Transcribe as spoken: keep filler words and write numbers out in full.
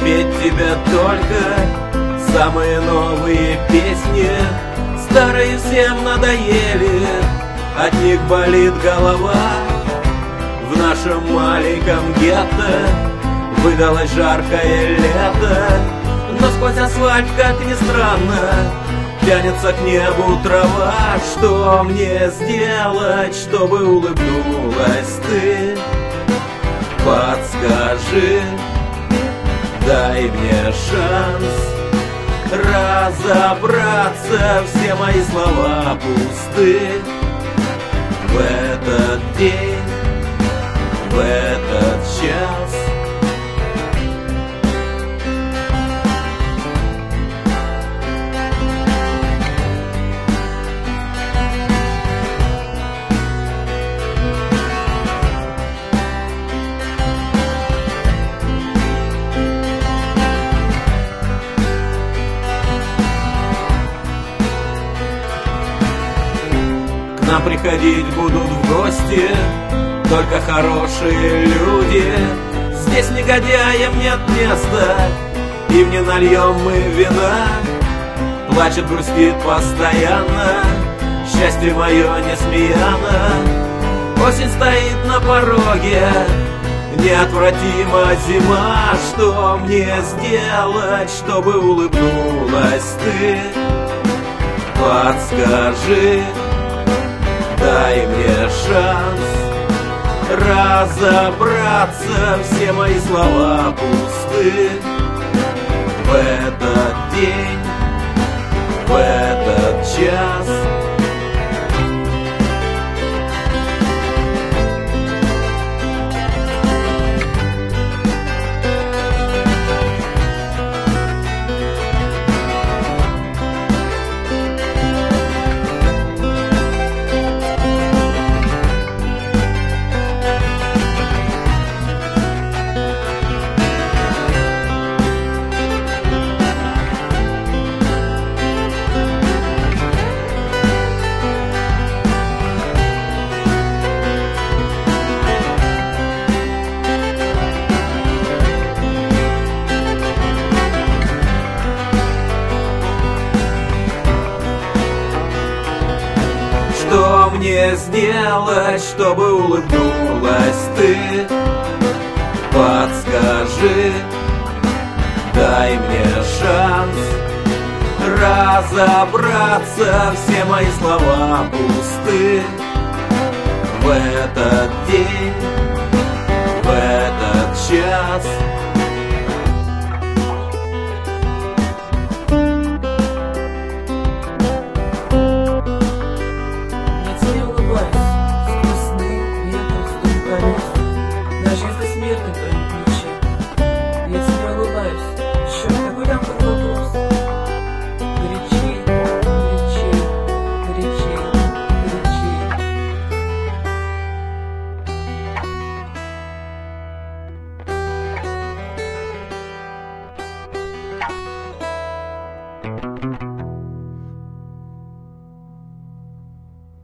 петь тебе только самые новые песни. Старые всем надоели, от них болит голова. В нашем маленьком гетто выдалось жаркое лето, но сквозь асфальт, как ни странно, тянется к небу трава. Что мне сделать, чтобы улыбнулась ты? Подскажи, дай мне шанс разобраться, все мои слова пусты. В этот день, в этот час к нам приходить будут в гости только хорошие люди. Здесь негодяям нет места, им не нальем мы вина. Плачет, грустит постоянно, счастье мое несмеяно. Осень стоит на пороге, неотвратима зима. Что мне сделать, чтобы улыбнулась ты? Подскажи, дай мне шанс разобраться, все мои слова пусты. В этот день, в этот час Что мне сделать, чтобы улыбнулась ты? Подскажи, дай мне шанс разобраться, все мои слова пусты. В этот день, в этот час Даже если смертный